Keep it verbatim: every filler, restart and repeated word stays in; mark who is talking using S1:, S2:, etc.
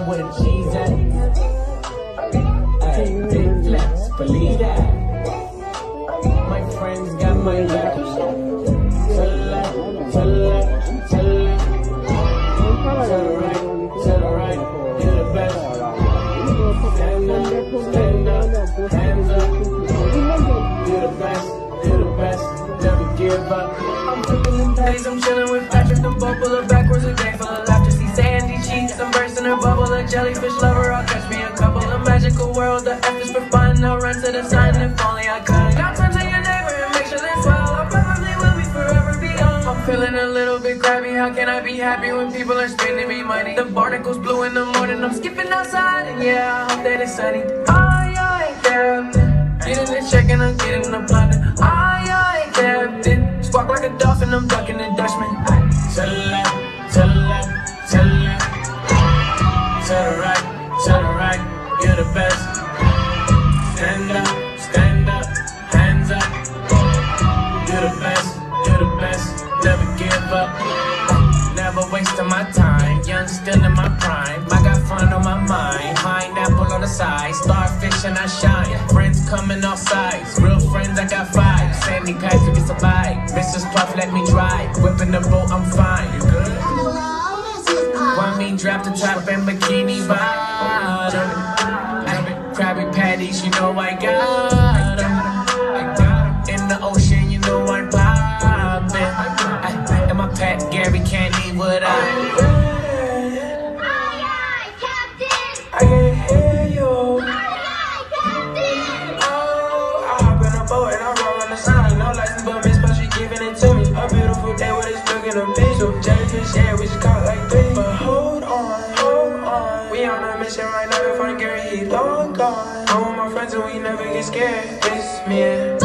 S1: down with a cheese at. Hey, big flex, believe that. My friends got my back. Tell her, tell her, tell her. Tell her right, tell her right, you're the best. Stand up, stand up, hands up. You're the best, you're the best, never give up. I'm flipping them days, I'm chilling with Patrick, them both pull her backwards, a day full of laughter. See sandy cheeks, I'm bursting her bubble, a jellyfish lover, I'll catch me a couple. A magical world, the F is for fun, I'll run to the sun if only I could. Now turn to your neighbor and make sure that's well, I probably will be forever beyond. I'm feeling a little bit crabby, how can I be happy when people are spending me money? The barnacles blue in the morning, I'm skipping outside, and yeah, I hope that it's sunny. I, I ain't captain, getting the check and I'm getting the plunder. I, I ain't captain, squawk like a dolphin, I'm ducking the Dutchman. Tell her, tell her, tell her, tell her right, tell her right, you're the best. Stand up, stand up, hands up. You're the best, you're the best, never give up. Never wasting my time, young still in my prime. I got fun on my mind, pineapple on the side. Starfish and I shine, friends coming off sides. Real friends, I got five. Sandy pack to get survive. Missus Puff let me drive, whipping the boat, I'm fine. You good? Want me drop the top and bikini bottom. Krabby Patties, you know I got them. In the ocean, you know I'm poppin'. And my pet Gary can't leave without. Aye, aye, Captain. I can hear you. Aye, aye, Captain. Oh, I hop in a boat and I roll on the sun. No license but miss, but she giving it to me. A beautiful day with this look in a visual. Jellyfish, yeah, we just caught like three. But hold on, hold on. We on a mission right now to find Gary, he long gone. I'm with my friends and we never get scared. It's me and